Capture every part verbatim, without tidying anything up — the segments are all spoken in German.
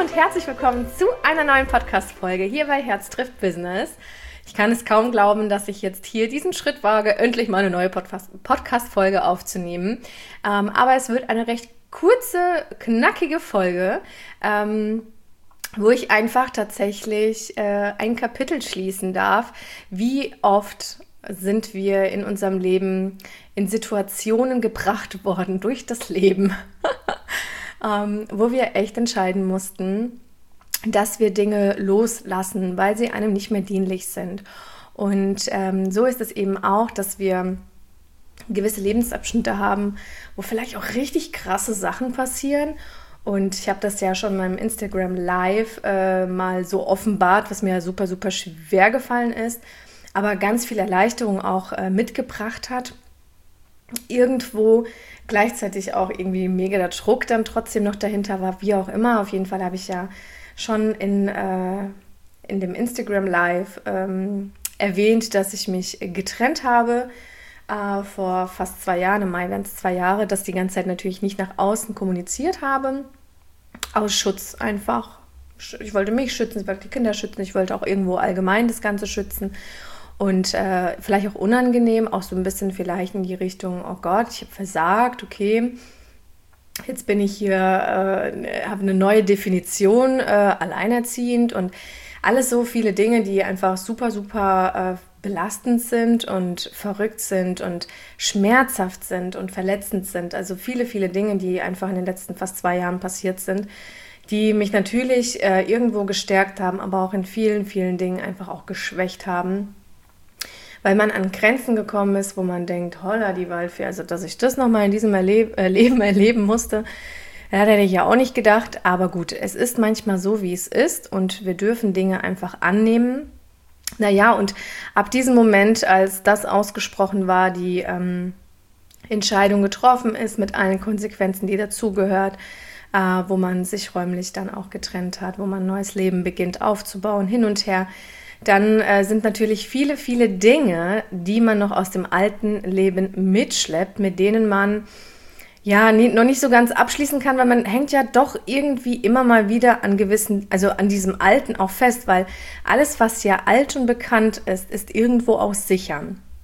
und herzlich willkommen zu einer neuen Podcast-Folge hier bei Herz trifft Business. Ich kann es kaum glauben, dass ich jetzt hier diesen Schritt wage, endlich mal eine neue Podcast-Folge aufzunehmen. Ähm, aber es wird eine recht kurze, knackige Folge, ähm, wo ich einfach tatsächlich äh, ein Kapitel schließen darf. Wie oft sind wir in unserem Leben in Situationen gebracht worden durch das Leben, ähm, wo wir echt entscheiden mussten, dass wir Dinge loslassen, weil sie einem nicht mehr dienlich sind. Und ähm, so ist es eben auch, dass wir gewisse Lebensabschnitte haben, wo vielleicht auch richtig krasse Sachen passieren. Und ich habe das ja schon in meinem Instagram Live äh, mal so offenbart, was mir super, super schwer gefallen ist, aber ganz viel Erleichterung auch äh, mitgebracht hat. Irgendwo gleichzeitig auch irgendwie mega der Druck dann trotzdem noch dahinter war, wie auch immer. Auf jeden Fall habe ich ja schon in, äh, in dem Instagram Live ähm, erwähnt, dass ich mich getrennt habe äh, vor fast zwei Jahren. Im Mai werden es zwei Jahre, dass die ganze Zeit natürlich nicht nach außen kommuniziert habe. Aus Schutz einfach. Ich wollte mich schützen, ich wollte die Kinder schützen, ich wollte auch irgendwo allgemein das Ganze schützen. Und äh, vielleicht auch unangenehm, auch so ein bisschen vielleicht in die Richtung, oh Gott, ich habe versagt, okay. Jetzt bin ich hier, äh, habe eine neue Definition, äh, alleinerziehend und alles so viele Dinge, die einfach super, super äh, belastend sind und verrückt sind und schmerzhaft sind und verletzend sind. Also viele, viele Dinge, die einfach in den letzten fast zwei Jahren passiert sind, die mich natürlich äh, irgendwo gestärkt haben, aber auch in vielen, vielen Dingen einfach auch geschwächt haben. Weil man an Grenzen gekommen ist, wo man denkt, holla die Waldfee, also dass ich das nochmal in diesem Erleb- äh, Leben erleben musste, das hätte ich ja auch nicht gedacht. Aber gut, es ist manchmal so, wie es ist und wir dürfen Dinge einfach annehmen. Naja, und ab diesem Moment, als das ausgesprochen war, die ähm, Entscheidung getroffen ist mit allen Konsequenzen, die dazugehört, äh, wo man sich räumlich dann auch getrennt hat, wo man ein neues Leben beginnt aufzubauen, hin und her, dann äh, sind natürlich viele, viele Dinge, die man noch aus dem alten Leben mitschleppt, mit denen man ja nie, noch nicht so ganz abschließen kann, weil man hängt ja doch irgendwie immer mal wieder an gewissen, also an diesem Alten auch fest, weil alles, was ja alt und bekannt ist, ist irgendwo auch sicher.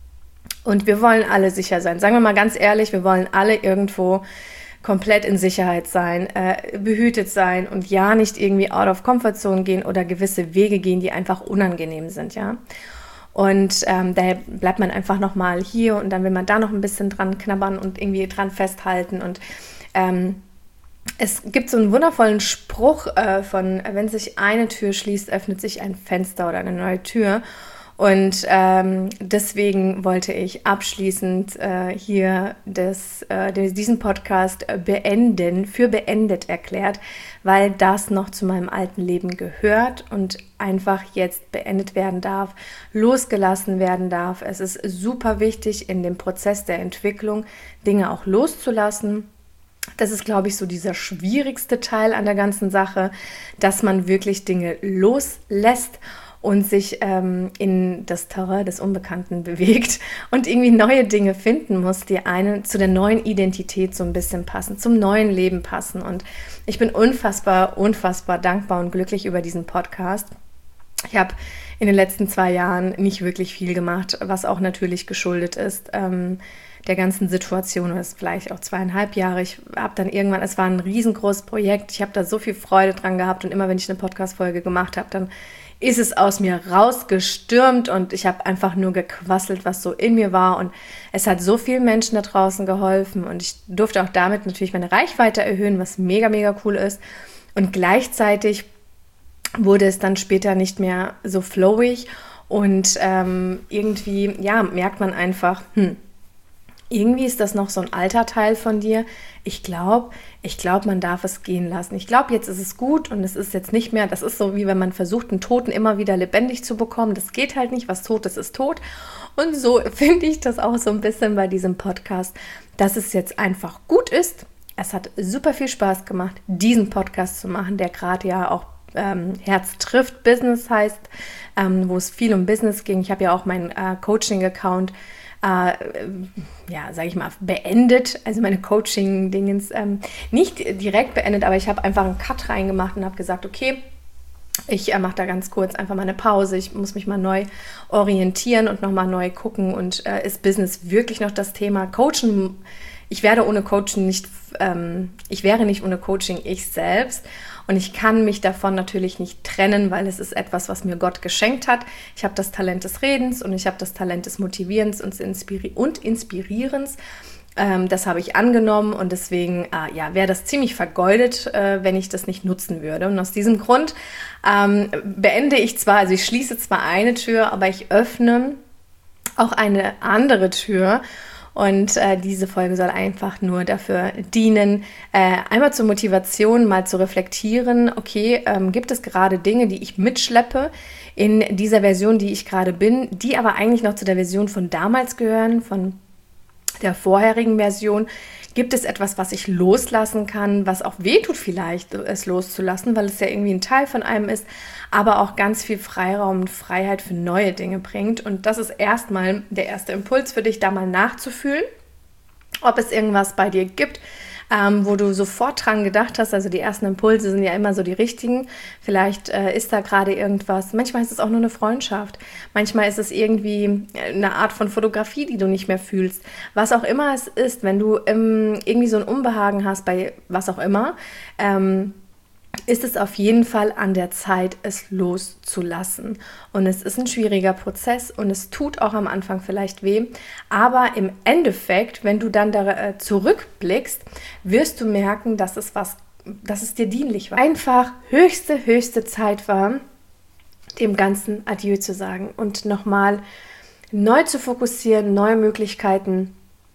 Und wir wollen alle sicher sein. Sagen wir mal ganz ehrlich, wir wollen alle irgendwo komplett in Sicherheit sein, äh, behütet sein und ja nicht irgendwie out of comfort zone gehen oder gewisse Wege gehen, die einfach unangenehm sind, ja. Und ähm, daher bleibt man einfach nochmal hier und dann will man da noch ein bisschen dran knabbern und irgendwie dran festhalten. Und ähm, es gibt so einen wundervollen Spruch äh, von, wenn sich eine Tür schließt, öffnet sich ein Fenster oder eine neue Tür. Und ähm, deswegen wollte ich abschließend äh, hier das, äh, diesen Podcast beenden, für beendet erklärt, weil das noch zu meinem alten Leben gehört und einfach jetzt beendet werden darf, losgelassen werden darf. Es ist super wichtig in dem Prozess der Entwicklung, Dinge auch loszulassen. Das ist, glaube ich, so dieser schwierigste Teil an der ganzen Sache, dass man wirklich Dinge loslässt und sich ähm, in das Terrain des Unbekannten bewegt und irgendwie neue Dinge finden muss, die einen zu der neuen Identität so ein bisschen passen, zum neuen Leben passen. Und ich bin unfassbar, unfassbar dankbar und glücklich über diesen Podcast. Ich habe in den letzten zwei Jahren nicht wirklich viel gemacht, was auch natürlich geschuldet ist ähm, der ganzen Situation. Das ist vielleicht auch zweieinhalb Jahre. Ich habe dann irgendwann, es war ein riesengroßes Projekt, ich habe da so viel Freude dran gehabt und immer wenn ich eine Podcast-Folge gemacht habe, dann ist es aus mir rausgestürmt und ich habe einfach nur gequasselt, was so in mir war und es hat so vielen Menschen da draußen geholfen und ich durfte auch damit natürlich meine Reichweite erhöhen, was mega, mega cool ist und gleichzeitig wurde es dann später nicht mehr so flowig und ähm, irgendwie, ja, merkt man einfach, hm, irgendwie ist das noch so ein alter Teil von dir. Ich glaube, ich glaube, man darf es gehen lassen. Ich glaube, jetzt ist es gut und es ist jetzt nicht mehr, das ist so, wie wenn man versucht, einen Toten immer wieder lebendig zu bekommen. Das geht halt nicht, was tot ist, ist tot. Und so finde ich das auch so ein bisschen bei diesem Podcast, dass es jetzt einfach gut ist. Es hat super viel Spaß gemacht, diesen Podcast zu machen, der gerade ja auch ähm, Herz trifft Business heißt, ähm, wo es viel um Business ging. Ich habe ja auch meinen äh, Coaching-Account äh, ja, sage ich mal, beendet, also meine Coaching-Dingens ähm, nicht direkt beendet, aber ich habe einfach einen Cut reingemacht und habe gesagt, okay, ich äh, mache da ganz kurz einfach mal eine Pause, ich muss mich mal neu orientieren und nochmal neu gucken und äh, ist Business wirklich noch das Thema? Coachen, ich werde ohne Coaching nicht, ähm, ich wäre nicht ohne Coaching ich selbst. Und ich kann mich davon natürlich nicht trennen, weil es ist etwas, was mir Gott geschenkt hat. Ich habe das Talent des Redens und ich habe das Talent des Motivierens und, Inspiri- und Inspirierens. Ähm, das habe ich angenommen und deswegen äh, ja, wäre das ziemlich vergeudet, äh, wenn ich das nicht nutzen würde. Und aus diesem Grund ähm, beende ich zwar, also ich schließe zwar eine Tür, aber ich öffne auch eine andere Tür. Und äh, diese Folge soll einfach nur dafür dienen, äh, einmal zur Motivation, mal zu reflektieren, okay, ähm, gibt es gerade Dinge, die ich mitschleppe in dieser Version, die ich gerade bin, die aber eigentlich noch zu der Version von damals gehören, von der vorherigen Version. Gibt es etwas, was ich loslassen kann, was auch wehtut vielleicht, es loszulassen, weil es ja irgendwie ein Teil von einem ist, aber auch ganz viel Freiraum und Freiheit für neue Dinge bringt. Und das ist erstmal der erste Impuls für dich, da mal nachzufühlen, ob es irgendwas bei dir gibt, ähm, wo du sofort dran gedacht hast. Also die ersten Impulse sind ja immer so die richtigen. Vielleicht äh, ist da gerade irgendwas. Manchmal ist es auch nur eine Freundschaft. Manchmal ist es irgendwie eine Art von Fotografie, die du nicht mehr fühlst. Was auch immer es ist, wenn du ähm, irgendwie so ein Unbehagen hast bei was auch immer, ähm, ist es auf jeden Fall an der Zeit, es loszulassen. Und es ist ein schwieriger Prozess und es tut auch am Anfang vielleicht weh. Aber im Endeffekt, wenn du dann da äh, zurückblickst, wirst du merken, dass es was, dass es dir dienlich war. Einfach höchste, höchste Zeit war, dem Ganzen Adieu zu sagen und nochmal neu zu fokussieren, neue Möglichkeiten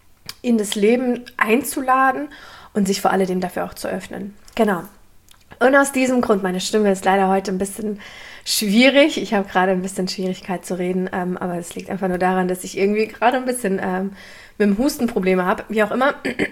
in das Leben einzuladen und sich vor allem dafür auch zu öffnen. Genau. Und aus diesem Grund, meine Stimme ist leider heute ein bisschen schwierig. Ich habe gerade ein bisschen Schwierigkeit zu reden, ähm, aber es liegt einfach nur daran, dass ich irgendwie gerade ein bisschen ähm, mit dem Husten Probleme habe. Wie auch immer.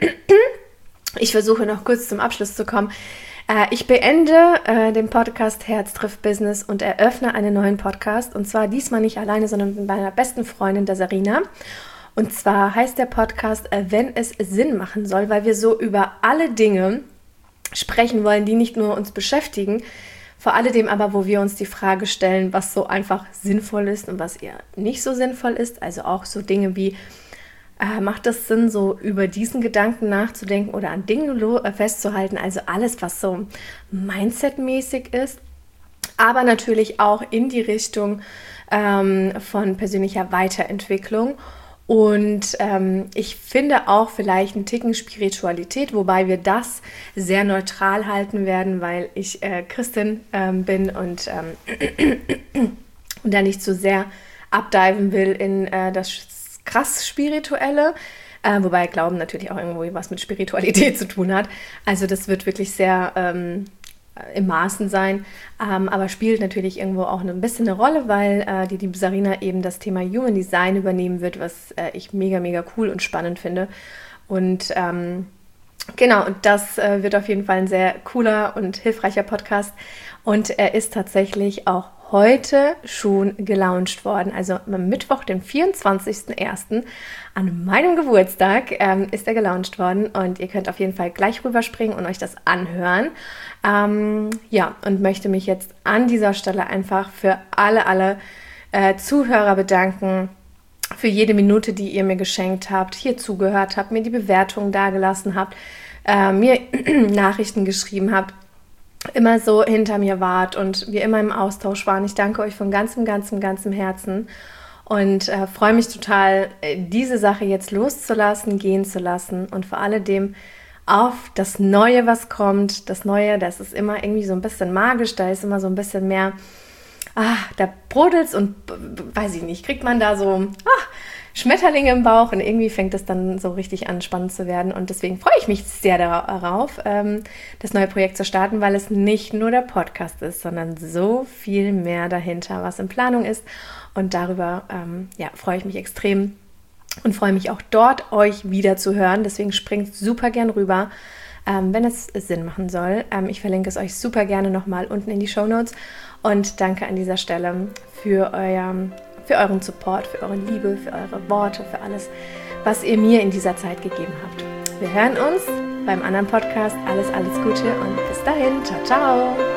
Ich versuche noch kurz zum Abschluss zu kommen. Äh, ich beende äh, den Podcast Herz trifft Business und eröffne einen neuen Podcast. Und zwar diesmal nicht alleine, sondern mit meiner besten Freundin, der Sarina. Und zwar heißt der Podcast äh, Wenn es Sinn machen soll, weil wir so über alle Dinge sprechen wollen, die nicht nur uns beschäftigen, vor alledem aber, wo wir uns die Frage stellen, was so einfach sinnvoll ist und was eher nicht so sinnvoll ist. Also auch so Dinge wie, äh, macht es Sinn, so über diesen Gedanken nachzudenken oder an Dingen lo- äh, festzuhalten? Also alles, was so Mindset-mäßig ist, aber natürlich auch in die Richtung ähm, von persönlicher Weiterentwicklung. Und ähm, ich finde auch vielleicht einen Ticken Spiritualität, wobei wir das sehr neutral halten werden, weil ich äh, Christin ähm, bin und, ähm, und da nicht so sehr abdiven will in äh, das krass Spirituelle, äh, wobei Glauben natürlich auch irgendwo was mit Spiritualität zu tun hat. Also das wird wirklich sehr ähm, im Maßen sein, ähm, aber spielt natürlich irgendwo auch ein bisschen eine Rolle, weil äh, die liebe Sarina eben das Thema Human Design übernehmen wird, was äh, ich mega, mega cool und spannend finde. Und ähm, genau, und das äh, wird auf jeden Fall ein sehr cooler und hilfreicher Podcast. Und er ist tatsächlich auch heute schon gelauncht worden. Also am Mittwoch, den vierundzwanzigsten ersten an meinem Geburtstag ähm, ist er gelauncht worden. Und ihr könnt auf jeden Fall gleich rüberspringen und euch das anhören. Ähm, ja, und möchte mich jetzt an dieser Stelle einfach für alle, alle äh, Zuhörer bedanken, für jede Minute, die ihr mir geschenkt habt, hier zugehört habt, mir die Bewertungen dagelassen habt, äh, mir Nachrichten geschrieben habt, immer so hinter mir wart und wir immer im Austausch waren. Ich danke euch von ganzem, ganzem, ganzem Herzen und äh, freue mich total, diese Sache jetzt loszulassen, gehen zu lassen und vor alledem auf das Neue, was kommt. Das Neue, das ist immer irgendwie so ein bisschen magisch, da ist immer so ein bisschen mehr, ah, da brodelt's und weiß ich nicht, kriegt man da so ah, Schmetterlinge im Bauch und irgendwie fängt es dann so richtig an, spannend zu werden. Und deswegen freue ich mich sehr darauf, ähm, das neue Projekt zu starten, weil es nicht nur der Podcast ist, sondern so viel mehr dahinter, was in Planung ist. Und darüber ähm, ja, freue ich mich extrem und freue mich auch dort, euch wieder zu hören. Deswegen springt super gern rüber, ähm, wenn es Sinn machen soll. Ähm, ich verlinke es euch super gerne nochmal unten in die Shownotes und danke an dieser Stelle für euer für euren Support, für eure Liebe, für eure Worte, für alles, was ihr mir in dieser Zeit gegeben habt. Wir hören uns beim anderen Podcast. Alles, alles Gute und bis dahin. Ciao, ciao.